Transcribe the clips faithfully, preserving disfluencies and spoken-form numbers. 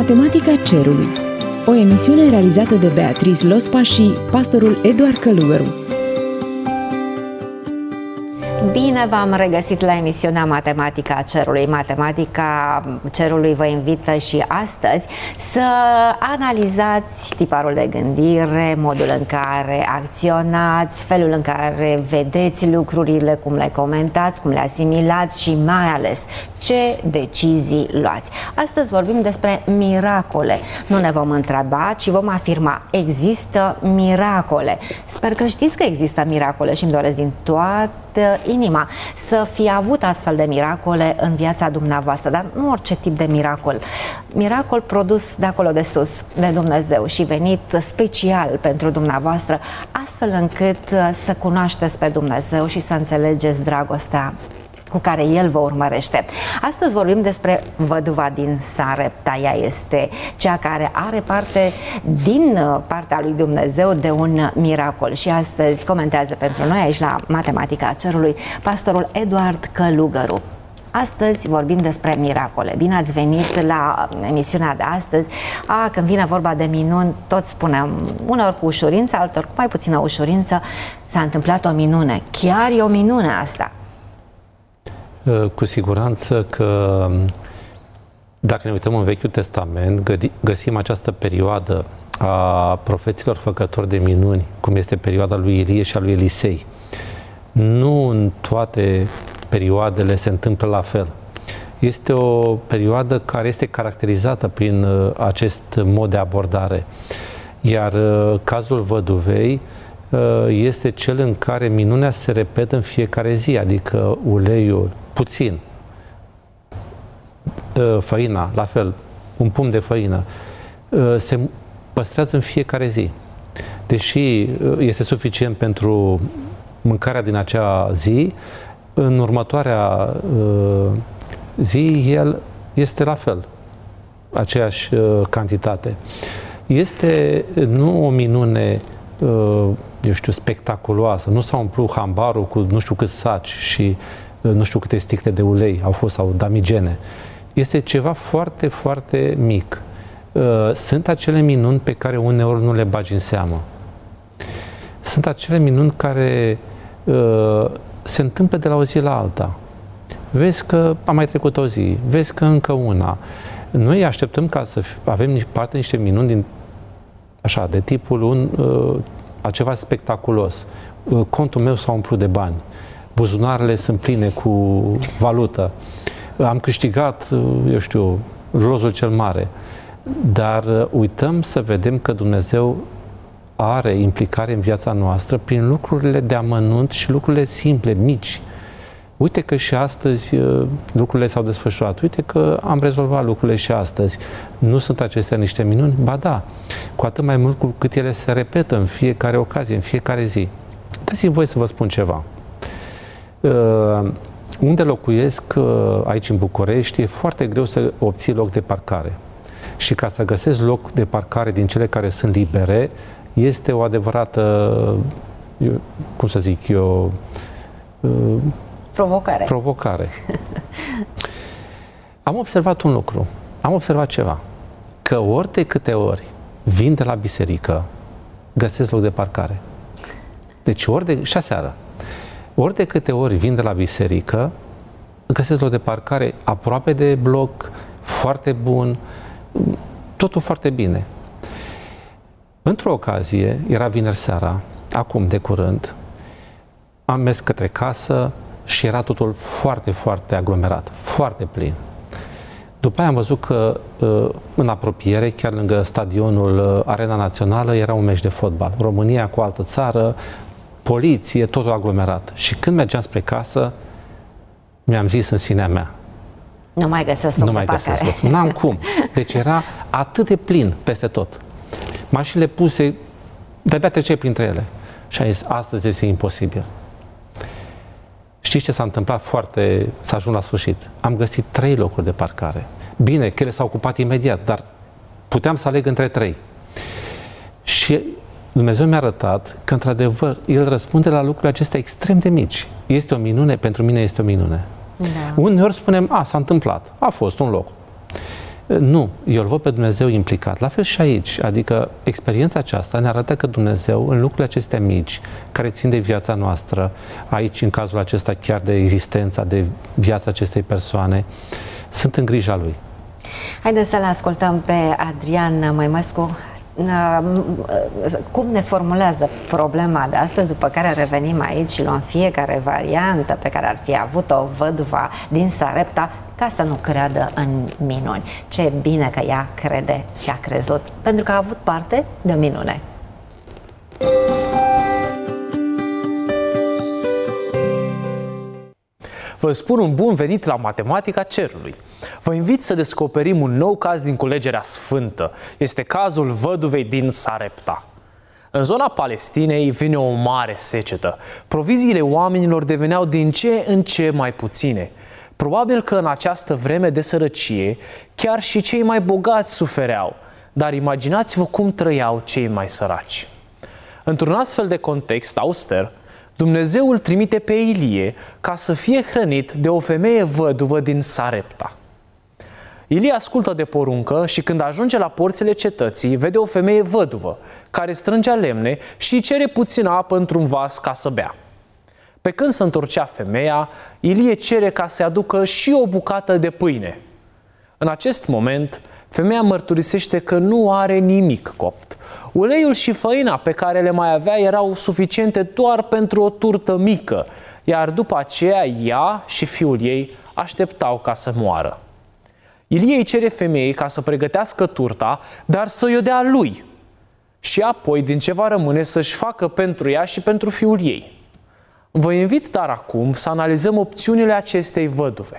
Matematica Cerului, o emisiune realizată de Beatrice Lospa și pastorul Eduard Călugăru. Bine v-am regăsit la emisiunea Matematica Cerului. Matematica Cerului vă invită și astăzi să analizați tiparul de gândire, modul în care acționați, felul în care vedeți lucrurile, cum le comentați, cum le asimilați și mai ales ce decizii luați. Astăzi vorbim despre miracole. Nu ne vom întreba, ci vom afirma: există miracole. Sper că știți că există miracole și îmi doresc din toată inima să fi avut astfel de miracole în viața dumneavoastră, dar nu orice tip de miracol. Miracol produs de acolo de sus, de Dumnezeu și venit special pentru dumneavoastră, astfel încât să cunoașteți pe Dumnezeu și să înțelegeți dragostea cu care El vă urmărește. Astăzi vorbim despre văduva din Sarepta. Ea este cea care are parte din partea lui Dumnezeu de un miracol. Și astăzi comentează pentru noi aici la Matematica Cerului pastorul Eduard Călugăru. Astăzi vorbim despre miracole. Bine ați venit la emisiunea de astăzi. A, când vine vorba de minuni, toți spunem, uneori cu ușurință, altor cu mai puțină ușurință, s-a întâmplat o minune. Chiar e o minune asta. Cu siguranță că dacă ne uităm în Vechiul Testament, găsim această perioadă a profeților făcători de minuni, cum este perioada lui Ilie și a lui Elisei. Nu în toate perioadele se întâmplă la fel. Este o perioadă care este caracterizată prin acest mod de abordare. Iar cazul văduvei este cel în care minunea se repetă în fiecare zi, adică uleiul puțin, făina, la fel, un pumn de făină, se păstrează în fiecare zi. Deși este suficient pentru mâncarea din acea zi, în următoarea zi el este la fel, aceeași cantitate. Este nu o minune, eu știu, spectaculoasă, nu s-a umplut hambarul cu nu știu câți saci și nu știu câte sticle de ulei au fost, sau damigene. Este ceva foarte, foarte mic. Sunt acele minuni pe care uneori nu le bagi în seamă. Sunt acele minuni care se întâmplă de la o zi la alta. Vezi că a mai trecut o zi, vezi că încă una. Noi așteptăm ca să avem parte niște minuni din, așa, de tipul un, a ceva spectaculos. Contul meu s-a umplut de bani. Buzunarele sunt pline cu valută. Am câștigat, eu știu, rozul cel mare. Dar uităm să vedem că Dumnezeu are implicare în viața noastră prin lucrurile de amănunt și lucrurile simple, mici. Uite că și astăzi lucrurile s-au desfășurat. Uite că am rezolvat lucrurile și astăzi. Nu sunt acestea niște minuni? Ba da. Cu atât mai mult cu cât ele se repetă în fiecare ocazie, în fiecare zi. Dați-mi voie să vă spun ceva. Uh, unde locuiesc, uh, aici în București, e foarte greu să obții loc de parcare. Și ca să găsesc loc de parcare din cele care sunt libere, este o adevărată, eu, cum să zic eu, uh, provocare. provocare. Am observat un lucru, am observat ceva, că ori de câte ori vin de la biserică, găsesc loc de parcare. Deci ori de, și aseară, ori de câte ori vin de la biserică, găsesc loc de parcare aproape de bloc, foarte bun, totul foarte bine. Într-o ocazie, era vineri seara, acum de curând, am mers către casă și era totul foarte, foarte aglomerat, foarte plin. După aia am văzut că în apropiere, chiar lângă stadionul Arena Națională, era un meci de fotbal. România cu altă țară, poliție, totul aglomerat. Și când mergeam spre casă, mi-am zis în sinea mea: nu mai găsesc loc nu de mai parcare. găsesc loc. N-am cum. Deci era atât de plin peste tot. Mașinile puse, de-abia treceai printre ele. Și am zis, astăzi este imposibil. Știți ce s-a întâmplat foarte, s-a ajuns la sfârșit? Am găsit trei locuri de parcare. Bine, că ele s-au ocupat imediat, dar puteam să aleg între trei. Și Dumnezeu mi-a arătat că, într-adevăr, El răspunde la lucrurile acestea extrem de mici. Este o minune, pentru mine este o minune. Da. Uneori spunem, a, s-a întâmplat, a fost un loc. Nu, eu îl văd pe Dumnezeu implicat. La fel și aici. Adică experiența aceasta ne arată că Dumnezeu, în lucrurile acestea mici, care țin de viața noastră, aici, în cazul acesta, chiar de existența, de viața acestei persoane, sunt în grija Lui. Haideți să-l ascultăm pe Adrian Măimescu. Cum ne formulează problema de astăzi, după care revenim aici și luăm fiecare variantă pe care ar fi avut-o văduva din Sarepta, ca să nu creadă în minuni. Ce bine că ea crede și a crezut, pentru că a avut parte de minune. Vă spun un bun venit la Matematica Cerului. Vă invit să descoperim un nou caz din culegerea sfântă. Este cazul văduvei din Sarepta. În zona Palestinei vine o mare secetă. Proviziile oamenilor deveneau din ce în ce mai puține. Probabil că în această vreme de sărăcie, chiar și cei mai bogați sufereau. Dar imaginați-vă cum trăiau cei mai săraci. Într-un astfel de context auster, Dumnezeu îl trimite pe Ilie ca să fie hrănit de o femeie văduvă din Sarepta. Ilie ascultă de poruncă și când ajunge la porțile cetății, vede o femeie văduvă care strângea lemne și îi cere puțină apă într-un vas ca să bea. Pe când se întorcea femeia, Ilie cere ca să-i aducă și o bucată de pâine. În acest moment, femeia mărturisește că nu are nimic copt. Uleiul și făina pe care le mai avea erau suficiente doar pentru o turtă mică, iar după aceea ea și fiul ei așteptau ca să moară. Ilie îi cere femeii ca să pregătească turta, dar să-i o dea lui. Și apoi, din ce va rămâne, să-și facă pentru ea și pentru fiul ei. Vă invit dar acum să analizăm opțiunile acestei văduve.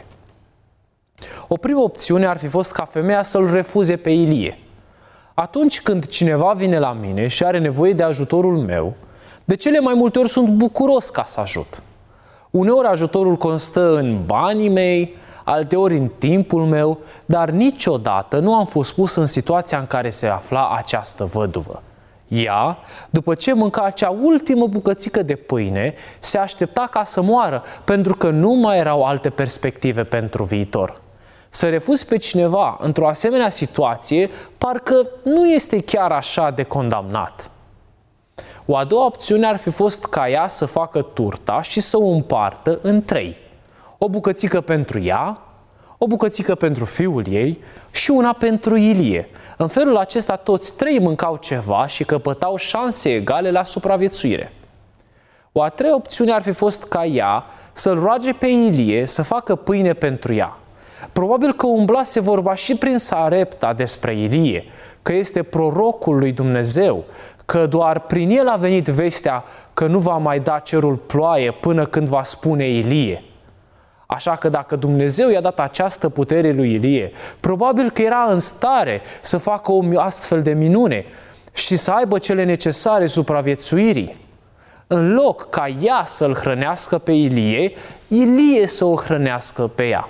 O primă opțiune ar fi fost ca femeia să-l refuze pe Ilie. Atunci când cineva vine la mine și are nevoie de ajutorul meu, de cele mai multe ori sunt bucuros ca să ajut. Uneori ajutorul constă în banii mei, alteori în timpul meu, dar niciodată nu am fost pus în situația în care se afla această văduvă. Ea, după ce mânca acea ultimă bucățică de pâine, se aștepta ca să moară, pentru că nu mai erau alte perspective pentru viitor. Să refuzi pe cineva într-o asemenea situație, parcă nu este chiar așa de condamnat. O a doua opțiune ar fi fost ca ea să facă turta și să o împartă în trei. O bucățică pentru ea, o bucățică pentru fiul ei și una pentru Ilie. În felul acesta toți trei mâncau ceva și căpătau șanse egale la supraviețuire. O a treia opțiune ar fi fost ca ea să-l roage pe Ilie să facă pâine pentru ea. Probabil că umblase vorba și prin Sarepta despre Ilie, că este prorocul lui Dumnezeu, că doar prin el a venit vestea că nu va mai da cerul ploaie până când va spune Ilie. Așa că dacă Dumnezeu i-a dat această putere lui Ilie, probabil că era în stare să facă o astfel de minune și să aibă cele necesare supraviețuirii. În loc ca ea să-l hrănească pe Ilie, Ilie să o hrănească pe ea.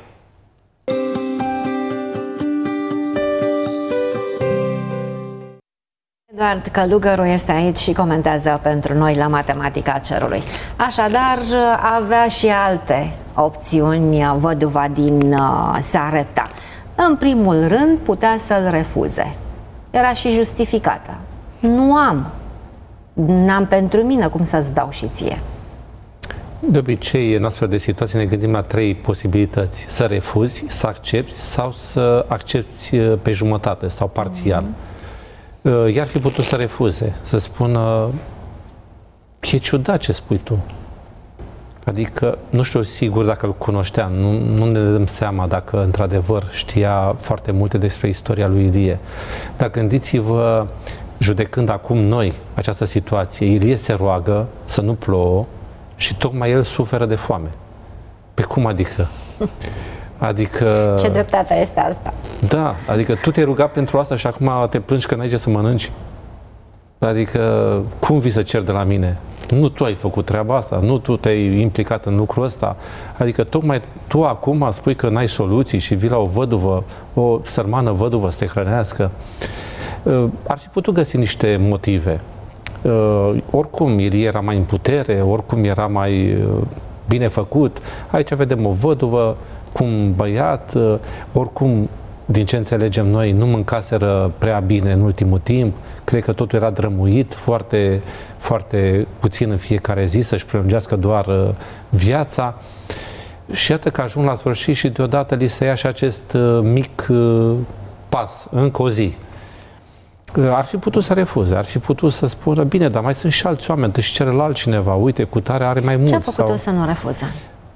Eduard Călugăru este aici și comentează pentru noi la Matematica Cerului. Așadar, avea și alte opțiuni văduva din uh, Sarepta. În primul rând, putea să-l refuze. Era și justificată. Nu am. N-am pentru mine, cum să-ți dau și ție? De obicei, în astfel de situații ne gândim la trei posibilități. Să refuzi, să accepti sau să accepti pe jumătate sau parțial. Mm-hmm. I-ar fi putut să refuze, să spună: e ciudat ce spui tu. Adică, nu știu sigur dacă îl cunoștea, nu, nu ne dăm seama dacă într-adevăr știa foarte multe despre istoria lui Ilie. Dar gândiți-vă, judecând acum noi această situație, Ilie se roagă să nu plouă și tocmai el suferă de foame. Pe cum adică? Adică... Ce dreptate este asta? Da, adică tu te-ai rugat pentru asta și acum te plângi că n-ai ce să mănânci. Adică, cum vii să cer de la mine? Nu tu ai făcut treaba asta, nu tu te-ai implicat în lucrul ăsta. Adică tocmai tu acum spui că n-ai soluții și vii la o văduvă, o sărmană văduvă să te hrănească. Ar fi putut găsi niște motive. Oricum, Ilie era mai în putere, oricum era mai bine făcut. Aici vedem o văduvă cu un băiat, oricum din ce înțelegem noi, nu mâncaseră prea bine în ultimul timp, cred că totul era drămuit, foarte, foarte puțin în fiecare zi, să-și prelungească doar viața. Și iată că ajung la sfârșit și deodată li se ia și acest mic pas, încă o zi. Ar fi putut să refuze, ar fi putut să spună, bine, dar mai sunt și alți oameni, deci cere la altcineva, uite, cu tare are mai mult. Ce a făcut-o sau... să nu refuze?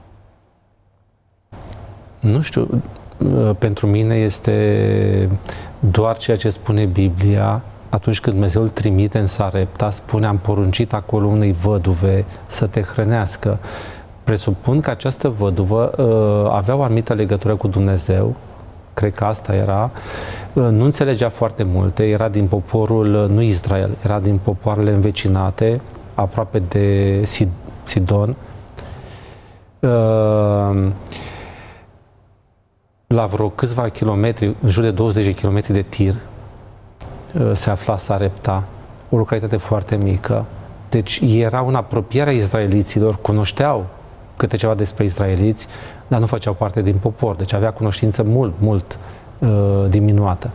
Nu știu, pentru mine este doar ceea ce spune Biblia. Atunci când Dumnezeu îl trimite în Sarepta, spune, am poruncit acolo unei văduve să te hrănească. Presupun că această văduvă uh, avea o anumită legătură cu Dumnezeu, cred că asta era, uh, nu înțelegea foarte multe, era din poporul, uh, nu Israel, era din popoarele învecinate, aproape de Sid- Sidon. Uh, la vreo câțiva kilometri, în jur de douăzeci de kilometri de tir, se afla Sarepta, o localitate foarte mică. Deci era în apropierea izraeliților, cunoșteau câte ceva despre izraeliți, dar nu făceau parte din popor, deci avea cunoștință mult, mult uh, diminuată.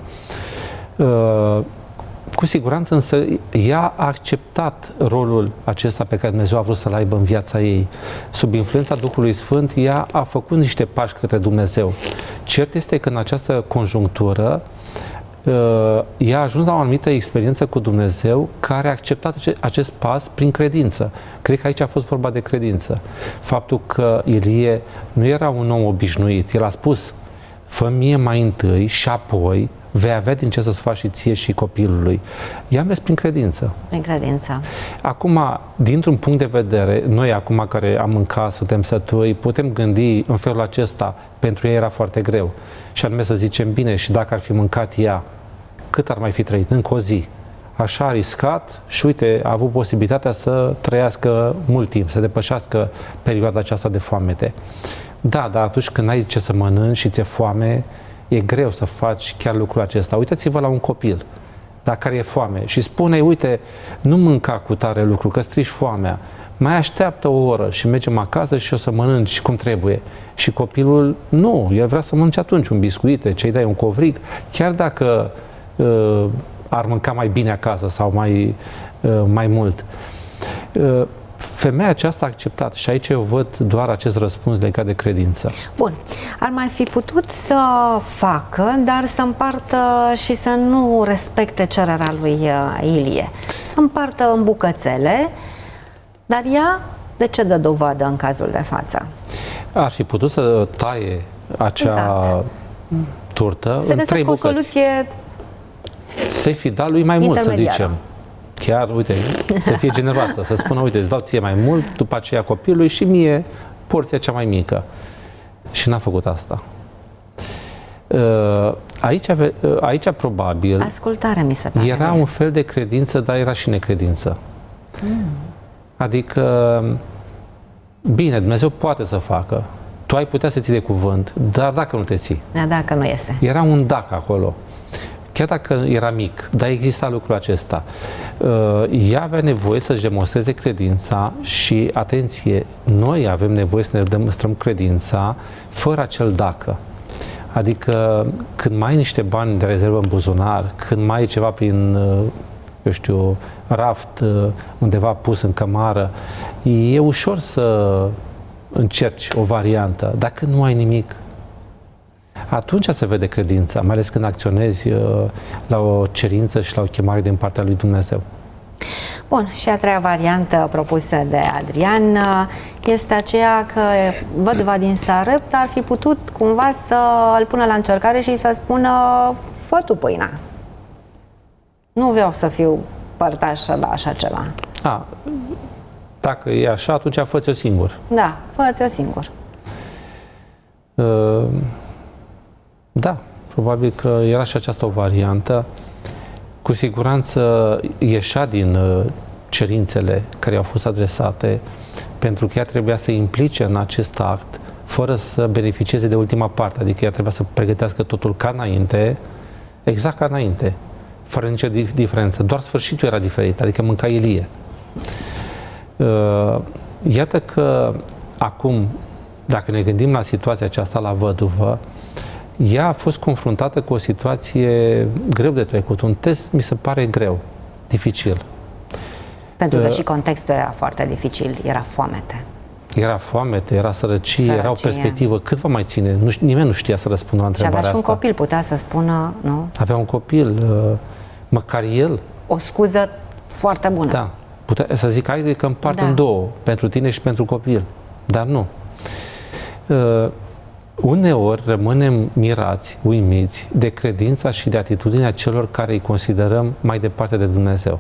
Uh, cu siguranță însă ea a acceptat rolul acesta pe care Dumnezeu a vrut să-l aibă în viața ei. Sub influența Duhului Sfânt, ea a făcut niște pași către Dumnezeu. Cert este că în această conjunctură ea a ajuns la o anumită experiență cu Dumnezeu care a acceptat acest pas prin credință. Cred că aici a fost vorba de credință. Faptul că Ilie nu era un om obișnuit. El a spus, fă mie mai întâi și apoi vei avea din ce să-ți faci și ție și copilului. Ea a mers prin credință. Prin credință. Acum, dintr-un punct de vedere, noi acum care am mâncat, suntem sătui, putem gândi în felul acesta, pentru ea era foarte greu. Și anume să zicem, bine, și dacă ar fi mâncat ea, cât ar mai fi trăit? Încă o zi. Așa a riscat și uite, a avut posibilitatea să trăiască mult timp, să depășească perioada aceasta de foamete. Da, dar atunci când ai ce să mănânci și ți-e foame, e greu să faci chiar lucrul acesta. Uitați-vă la un copil, dacă care e foame și spune, uite, nu mânca cu tare lucru, că strici foamea. Mai așteaptă o oră și mergem acasă și o să mănânci cum trebuie. Și copilul, nu, el vrea să mănânce atunci un biscuit, ce-i dai un covric, chiar dacă uh, ar mânca mai bine acasă sau mai, uh, mai mult. Uh, Femeia aceasta a acceptat și aici eu văd doar acest răspuns legat de credință. Bun. Ar mai fi putut să facă, dar să împartă și să nu respecte cererea lui Ilie. Să împartă în bucățele, dar ea de ce dă dovadă în cazul de față? Ar fi putut să taie acea exact. turtă să în trei bucăți. O soluție să-i fi dat lui mai mult, să zicem. Chiar, uite, să fie generoasă, să spună, uite, îți dau ție mai mult, după aceea copilului și mie porția cea mai mică. Și n-a făcut asta. Aici, aici probabil, ascultare, mi se pare. Era un fel de credință, dar era și necredință. Mm. Adică, bine, Dumnezeu poate să facă. Tu ai putea să ții de cuvânt, dar dacă nu te ții. Da, dacă nu iese. Era un dacă acolo. Chiar dacă era mic, dar exista lucrul acesta. Ea avea nevoie să-și demonstreze credința și, atenție, noi avem nevoie să ne demonstrăm credința fără acel dacă. Adică când mai ai niște bani de rezervă în buzunar, când mai ai ceva prin, eu știu, raft, undeva pus în cămară, e ușor să încerci o variantă. Dacă nu ai nimic, atunci se vede credința, mai ales când acționezi uh, la o cerință și la o chemare din partea lui Dumnezeu. Bun, și a treia variantă propusă de Adrian este aceea că văduva din Sarepta ar fi putut cumva să îl pună la încercare și să spună, fă tu pâinea. Nu vreau să fiu părtașă la așa ceva. A, dacă e așa, atunci fă-ți-o singur. Da, fă-ți-o singur. Uh... Da, probabil că era și această o variantă. Cu siguranță ieșea din cerințele care au fost adresate, pentru că ea trebuia să implice în acest act fără să beneficieze de ultima parte, adică ea trebuia să pregătească totul ca înainte, exact ca înainte, fără nicio diferență. Doar sfârșitul era diferit, adică mânca Ilie. Iată că acum, dacă ne gândim la situația aceasta la văduvă, ea a fost confruntată cu o situație greu de trecut. Un test mi se pare greu, dificil. Pentru că Uh, și contextul era foarte dificil, era foamete. Era foamete, era sărăcie, Sărăcie. era o perspectivă. Cât va mai ține? Nu, nimeni nu știa să răspundă la Și întrebarea avea și un asta. copil, putea să spună, nu? Avea un copil, uh, măcar el, O scuză foarte bună. da, putea să zic, haide că împart Da. în două, pentru tine și pentru copil. Dar nu. Uh, uneori rămânem mirați, uimiți de credința și de atitudinea celor care îi considerăm mai departe de Dumnezeu.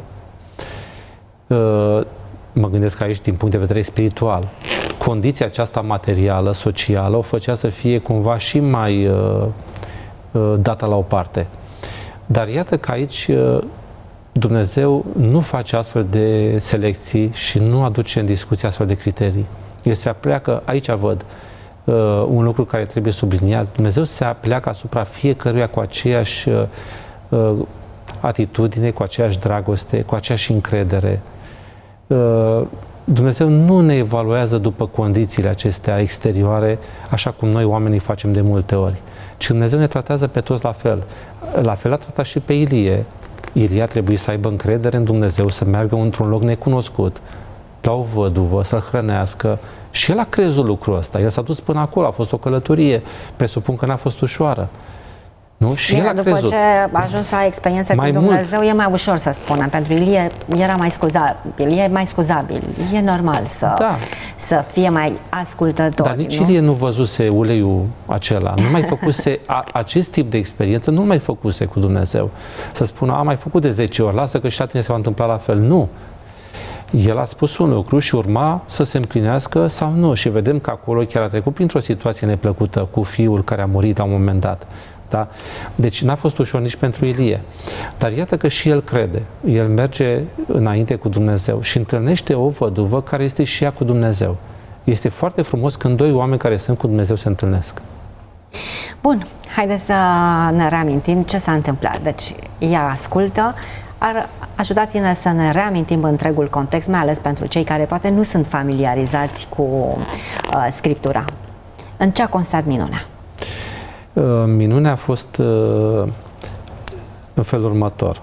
Uh, mă gândesc aici din punct de vedere spiritual. Condiția aceasta materială, socială, o făcea să fie cumva și mai uh, uh, dată la o parte. Dar iată că aici uh, Dumnezeu nu face astfel de selecții și nu aduce în discuție astfel de criterii. El se apleacă, aici văd uh, un lucru care trebuie subliniat, Dumnezeu se apleacă asupra fiecăruia cu aceeași uh, uh, atitudine, cu aceeași dragoste, cu aceeași încredere. Uh, Dumnezeu nu ne evaluează după condițiile acestea exterioare, așa cum noi oamenii facem de multe ori, ci Dumnezeu ne tratează pe toți la fel. La fel a tratat și pe Ilie. Ilie a trebuit să aibă încredere în Dumnezeu, să meargă într-un loc necunoscut, la o văduvă, să-l hrănească. Și el a crezut lucrul ăsta. El s-a dus până acolo, a fost o călătorie. Presupun că n-a fost ușoară. Nu? Și Bine, el a după crezut. ce a ajuns să ai experiență Mai cu mult. Dumnezeu, e mai ușor să spunem. Pentru Ilie era mai scuzabil, e mai scuzabil. E normal să, Da. să fie mai ascultător. Dar nici nu? Ilie nu văzuse uleiul acela, nu mai făcuse a, acest tip de experiență, nu mai făcuse cu Dumnezeu. Să spună, am mai făcut de zece ori, lasă că și la tine se va întâmpla la fel. Nu. El a spus un lucru și urma să se împlinească sau nu. Și vedem că acolo chiar a trecut printr-o situație neplăcută cu fiul care a murit la un moment dat. Da? Deci n-a fost ușor nici pentru Ilie. Dar iată că și el crede. El merge înainte cu Dumnezeu și întâlnește o văduvă care este și ea cu Dumnezeu. Este foarte frumos când doi oameni care sunt cu Dumnezeu se întâlnesc. Bun, haideți să ne reamintim ce s-a întâmplat. Deci ea ascultă. Ar, ajutați-ne să ne reamintim întregul context, mai ales pentru cei care poate nu sunt familiarizați cu uh, Scriptura. În ce a constat minunea? Uh, minunea a fost uh, în felul următor.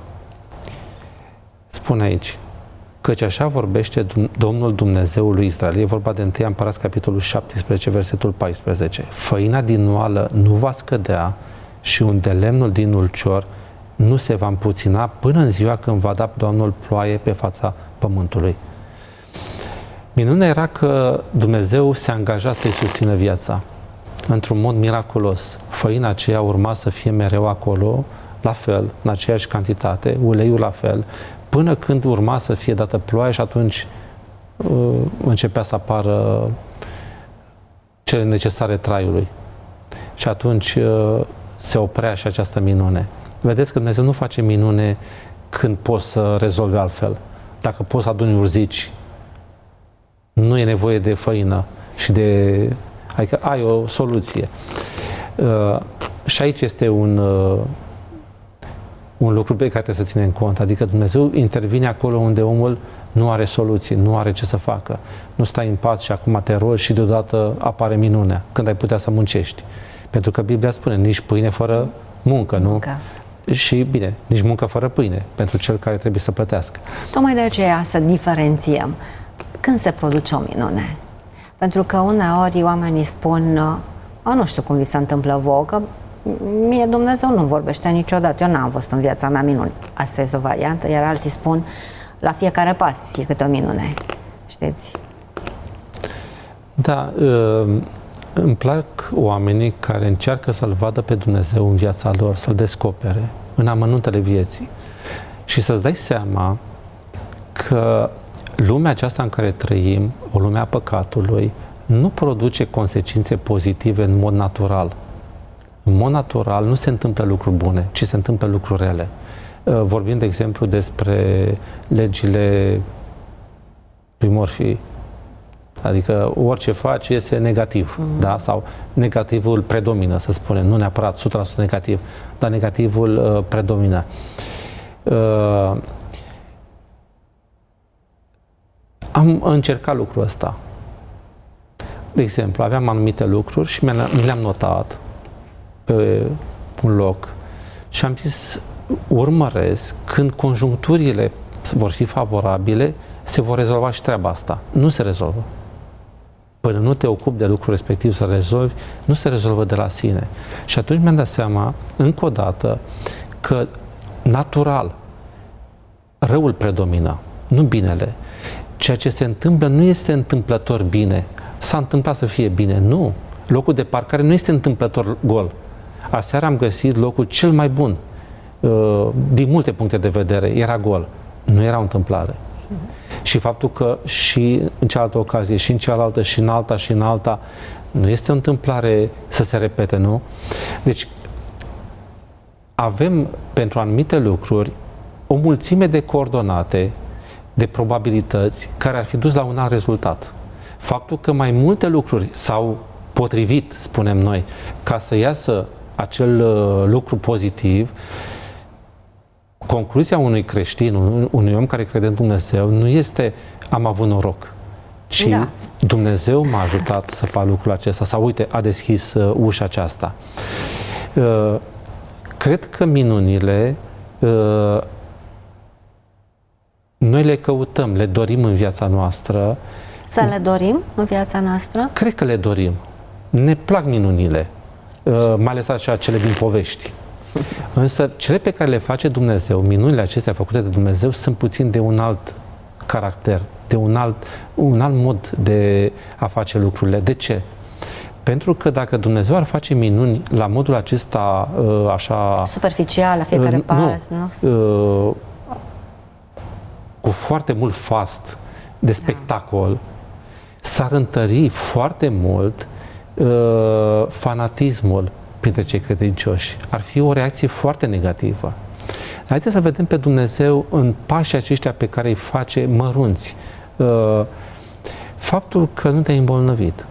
Spune aici, căci așa vorbește Domnul Dumnezeul lui Israel. E vorba de întâi Împărați, capitolul șaptesprezece, versetul paisprezece. Făina din oală nu va scădea și un de lemnul din ulcior nu se va împuțina până în ziua când va da Domnul ploaie pe fața pământului. Minunea era că Dumnezeu se angaja să-i susțină viața într-un mod miraculos. Făina aceea urma să fie mereu acolo, la fel, în aceeași cantitate, uleiul la fel, până când urma să fie dată ploaie și atunci uh, începea să apară cele necesare traiului. Și atunci uh, se oprea și această minune. Vedeți că Dumnezeu nu face minune când poți să rezolvi altfel. Dacă poți să aduni urzici, nu e nevoie de făină și de... Adică ai o soluție. Uh, și aici este un, uh, un lucru pe care trebuie să ținem cont. Adică Dumnezeu intervine acolo unde omul nu are soluții, nu are ce să facă. Nu stai în pat și acum te rogi și deodată apare minunea, când ai putea să muncești. Pentru că Biblia spune, nici pâine fără muncă, nu? Muncă. Și bine, nici muncă fără pâine, pentru cel care trebuie să plătească. Tocmai de aceea să diferențiem când se produce o minune. Pentru că uneori oamenii spun, a, nu știu cum vi se întâmplă vouă, că mie Dumnezeu nu vorbește niciodată, eu n-am văzut în viața mea minuni. Asta este o variantă, iar alții spun, la fiecare pas e câte o minune. Știți? Da, îmi plac oamenii care încearcă să-L vadă pe Dumnezeu în viața lor, să-L descopere în amănuntele vieții și să-ți dai seama că lumea aceasta în care trăim, o lume a păcatului, nu produce consecințe pozitive în mod natural. În mod natural nu se întâmplă lucruri bune, ci se întâmplă lucruri rele. Vorbim, de exemplu, despre legile lui Murphy. Adică orice faci iese negativ, mm. da? Sau negativul predomină, să spunem, nu neapărat o sută la sută negativ, dar negativul uh, predomină. Uh, am încercat lucrul ăsta. De exemplu, aveam anumite lucruri și mi le-am notat pe un loc și am zis, urmăresc, când conjuncturile vor fi favorabile, se vor rezolva și treaba asta. Nu se rezolvă. Până nu te ocupi de lucrul respectiv să rezolvi, nu se rezolvă de la sine. Și atunci mi-am dat seama, încă o dată, că natural răul predomină, nu binele. Ceea ce se întâmplă nu este întâmplător bine. S-a întâmplat să fie bine, nu. Locul de parcare nu este întâmplător gol. Aseară am găsit locul cel mai bun, din multe puncte de vedere, era gol. Nu era o întâmplare. Și faptul că și în cealaltă ocazie, și în cealaltă, și în alta, și în alta, nu este o întâmplare să se repete, nu? Deci, avem pentru anumite lucruri o mulțime de coordonate, de probabilități, care ar fi dus la un alt rezultat. Faptul că mai multe lucruri s-au potrivit, spunem noi, ca să iasă acel uh, lucru pozitiv, concluzia unui creștin, unui om care crede în Dumnezeu, nu este am avut noroc, ci da. Dumnezeu m-a ajutat să fac lucrul acesta sau uite, a deschis uh, ușa aceasta. Uh, cred că minunile uh, noi le căutăm, le dorim în viața noastră. Să le dorim în viața noastră? Cred că le dorim. Ne plac minunile, uh, mai ales așa cele din povești. Însă cele pe care le face Dumnezeu, minunile acestea făcute de Dumnezeu, sunt puțin de un alt caracter, de un alt, un alt mod de a face lucrurile. De ce? Pentru că dacă Dumnezeu ar face minuni la modul acesta așa... superficial, la fiecare uh, pas, nu? nu? Uh, cu foarte mult fast de spectacol, da. S-ar întări foarte mult uh, fanatismul printre cei credincioși. Ar fi o reacție foarte negativă. Haideți să vedem pe Dumnezeu în pașii aceștia pe care îi face mărunți. Faptul că nu te-ai îmbolnăvit,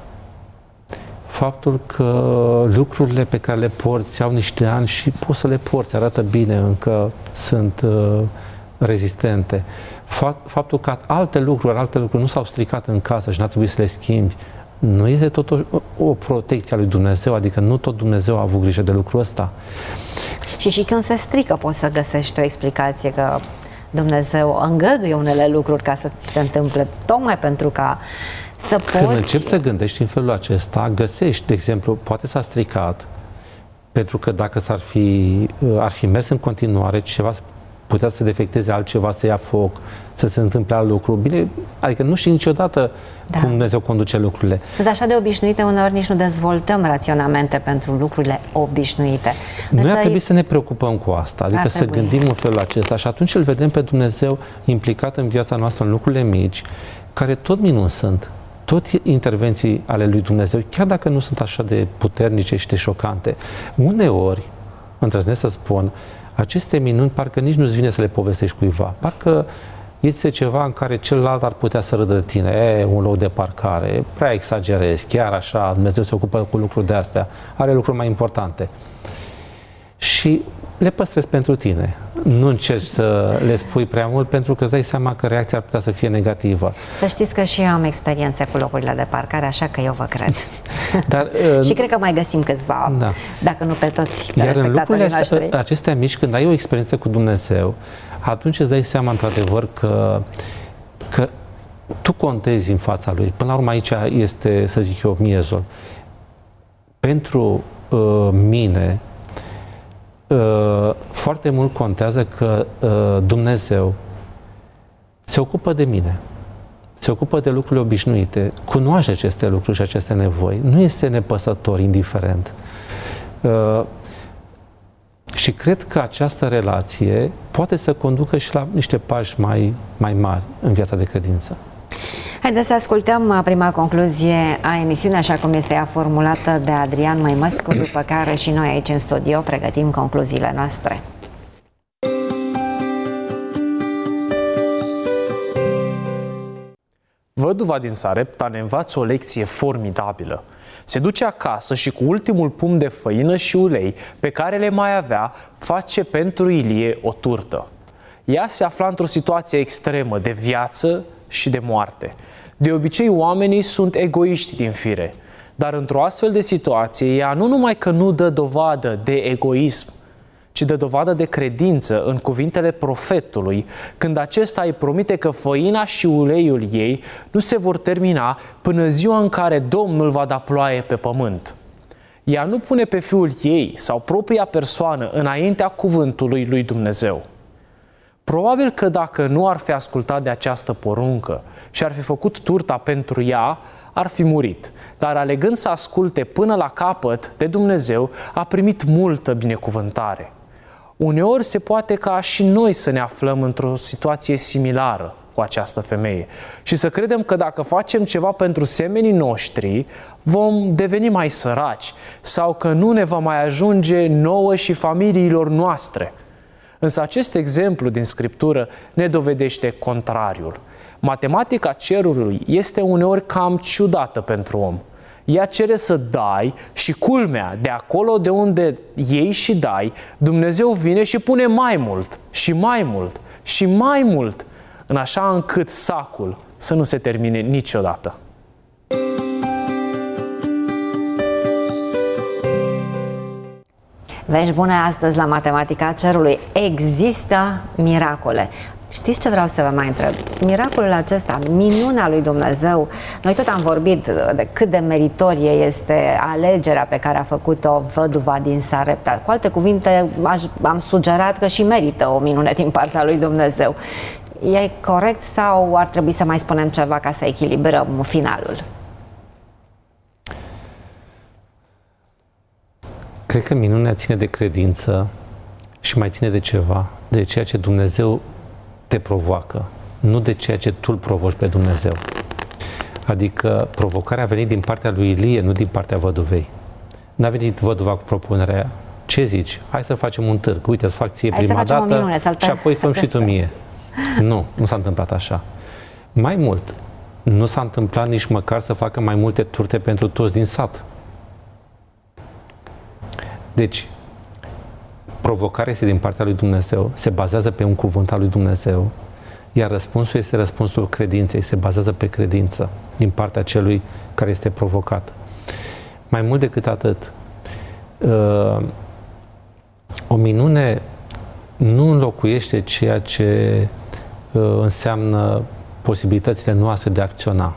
faptul că lucrurile pe care le porți au niște ani și poți să le porți, arată bine, încă sunt rezistente. Faptul că alte lucruri, alte lucruri nu s-au stricat în casă și n-a trebuit să le schimbi, nu este tot o, o protecție a lui Dumnezeu, adică nu tot Dumnezeu a avut grijă de lucrul ăsta. Și și când se strică poți să găsești o explicație că Dumnezeu îngăduie unele lucruri ca să ți se întâmple, tocmai pentru ca să poți... Când începi să gândești în felul acesta, găsești, de exemplu, poate s-a stricat, pentru că dacă s-ar fi, ar fi mers în continuare, ceva putea să defecteze altceva, să ia foc, să se întâmple alt lucru. Bine, adică nu știi niciodată da. cum Dumnezeu conduce lucrurile. Sunt așa de obișnuite, uneori nici nu dezvoltăm raționamente pentru lucrurile obișnuite. Noi Însă ar trebui să ne preocupăm cu asta, adică să gândim în felul acesta și atunci îl vedem pe Dumnezeu implicat în viața noastră în lucrurile mici, care tot minuni sunt, tot intervenții ale lui Dumnezeu, chiar dacă nu sunt așa de puternice și de șocante. Uneori, îndrăznesc să spun, aceste minuni parcă nici nu-ți vine să le povestești cuiva. Parcă este ceva în care celălalt ar putea să râdă de tine. E, un loc de parcare, prea exagerezi, chiar așa, Dumnezeu se ocupă cu lucruri de astea, are lucruri mai importante. Și le păstrezi pentru tine. Nu încerci să le spui prea mult pentru că îți dai seama că reacția ar putea să fie negativă. Să știți că și eu am experiențe cu locurile de parcare, așa că eu vă cred. Dar, și cred că mai găsim câțiva, da. dacă nu pe toți. Iar în lucrurile acestea mici, când ai o experiență cu Dumnezeu, atunci îți dai seama într-adevăr că, că tu contezi în fața Lui. Până la urmă aici este, să zic eu, miezul. Pentru uh, mine, Uh, foarte mult contează că uh, Dumnezeu se ocupă de mine, se ocupă de lucrurile obișnuite, cunoaște aceste lucruri și aceste nevoi, nu este nepăsător, indiferent. Uh, și cred că această relație poate să conducă și la niște pași mai, mai mari în viața de credință. Haideți să ascultăm prima concluzie a emisiunii, așa cum este ea formulată de Adrian Măimăscu, după care și noi aici în studio pregătim concluziile noastre. Văduva din Sarepta ne învață o lecție formidabilă. Se duce acasă și cu ultimul pumn de făină și ulei pe care le mai avea, face pentru Ilie o turtă. Ea se afla într-o situație extremă de viață și de moarte. De obicei, oamenii sunt egoiști din fire. Dar într-o astfel de situație, ea nu numai că nu dă dovadă de egoism, ci dă dovadă de credință în cuvintele profetului, când acesta îi promite că făina și uleiul ei nu se vor termina până ziua în care Domnul va da ploaie pe pământ. Ea nu pune pe fiul ei sau propria persoană înaintea cuvântului lui Dumnezeu. Probabil că dacă nu ar fi ascultat de această poruncă și ar fi făcut turta pentru ea, ar fi murit. Dar alegând să asculte până la capăt de Dumnezeu, a primit multă binecuvântare. Uneori se poate ca și noi să ne aflăm într-o situație similară cu această femeie și să credem că dacă facem ceva pentru semenii noștri, vom deveni mai săraci sau că nu ne va mai ajunge nouă și familiilor noastre. Însă acest exemplu din Scriptură ne dovedește contrariul. Matematica cerului este uneori cam ciudată pentru om. Ea cere să dai și culmea, de acolo de unde iei și dai, Dumnezeu vine și pune mai mult și mai mult și mai mult, în așa încât sacul să nu se termine niciodată. Vești bune astăzi la Matematica Cerului. Există miracole. Știți ce vreau să vă mai întreb? Miracolul acesta, minunea lui Dumnezeu, noi tot am vorbit de cât de meritorie este alegerea pe care a făcut-o văduva din Sarepta. Cu alte cuvinte, am sugerat că și merită o minune din partea lui Dumnezeu. E corect sau ar trebui să mai spunem ceva ca să echilibrăm finalul? Cred că minunea ține de credință și mai ține de ceva, de ceea ce Dumnezeu te provoacă, nu de ceea ce tu îl provoci pe Dumnezeu. Adică provocarea a venit din partea lui Ilie, nu din partea văduvei. N-a venit văduva cu propunerea aia. Ce zici? Hai să facem un târg. Uite, să fac ție Hai prima dată minune, și apoi făm și tu mie. Nu, nu s-a întâmplat așa. Mai mult, nu s-a întâmplat nici măcar să facă mai multe turte pentru toți din sat. Deci, provocarea este din partea lui Dumnezeu, se bazează pe un cuvânt al lui Dumnezeu, iar răspunsul este răspunsul credinței, se bazează pe credință din partea celui care este provocat. Mai mult decât atât, o minune nu înlocuiește ceea ce înseamnă posibilitățile noastre de a acționa.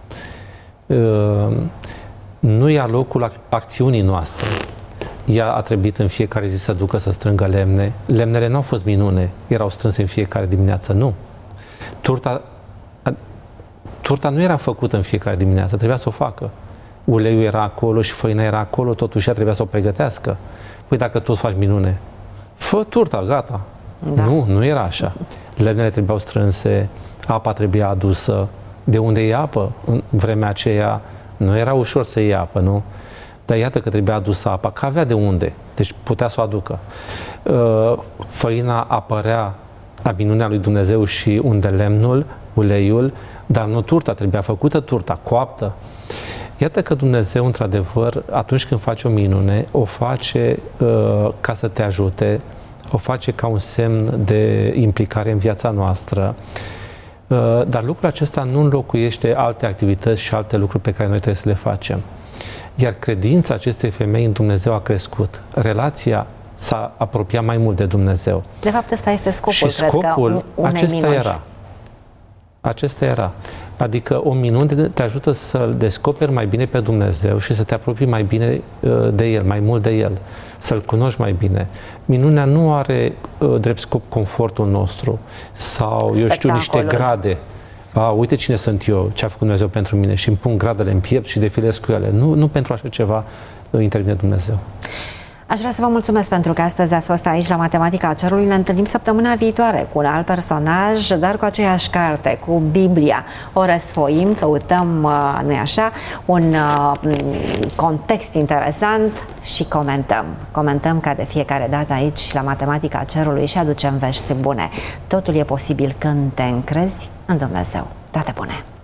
Nu ia locul acțiunii noastre. Ea a trebuit în fiecare zi să ducă să strângă lemne. Lemnele nu au fost minune, erau strânse în fiecare dimineață, nu. Turta, turta nu era făcută în fiecare dimineață, trebuia să o facă. Uleiul era acolo și făina era acolo, totuși ea trebuia să o pregătească. Păi dacă tu faci minune, fă turta, gata. Da. Nu, nu era așa. Lemnele trebuiau strânse, apa trebuia adusă. De unde e apă? În vremea aceea nu era ușor să iei apă, nu? Dar iată că trebuia adusă apa, că avea de unde, deci putea să o aducă. Făina apărea la minunea lui Dumnezeu și unde lemnul, uleiul, dar nu turta, trebuia făcută turta, coaptă. Iată că Dumnezeu, într-adevăr, atunci când face o minune, o face uh, ca să te ajute, o face ca un semn de implicare în viața noastră, uh, dar lucrul acesta nu înlocuiește alte activități și alte lucruri pe care noi trebuie să le facem. Iar credința acestei femei în Dumnezeu a crescut. Relația s-a apropiat mai mult de Dumnezeu. De fapt, ăsta este scopul, și scopul cred că, unei acesta minuni. era. Acesta era. Adică o minune te ajută să-L descoperi mai bine pe Dumnezeu și să te apropii mai bine de El, mai mult de El, să-L cunoști mai bine. Minunea nu are drept scop confortul nostru sau, eu știu, niște grade. A, uite cine sunt eu, ce a făcut Dumnezeu pentru mine și îmi pun gradele în piept și defilez cu ele. Nu, nu pentru așa ceva intervine Dumnezeu. Aș vrea să vă mulțumesc pentru că astăzi ați fost aici la Matematica Cerului. Ne întâlnim săptămâna viitoare cu un alt personaj, dar cu aceeași carte, cu Biblia. O răsfoim, căutăm, nu-i așa, un context interesant și comentăm. Comentăm ca de fiecare dată aici la Matematica Cerului și aducem vești bune. Totul e posibil când te încrezi în Dumnezeu. Toate bune!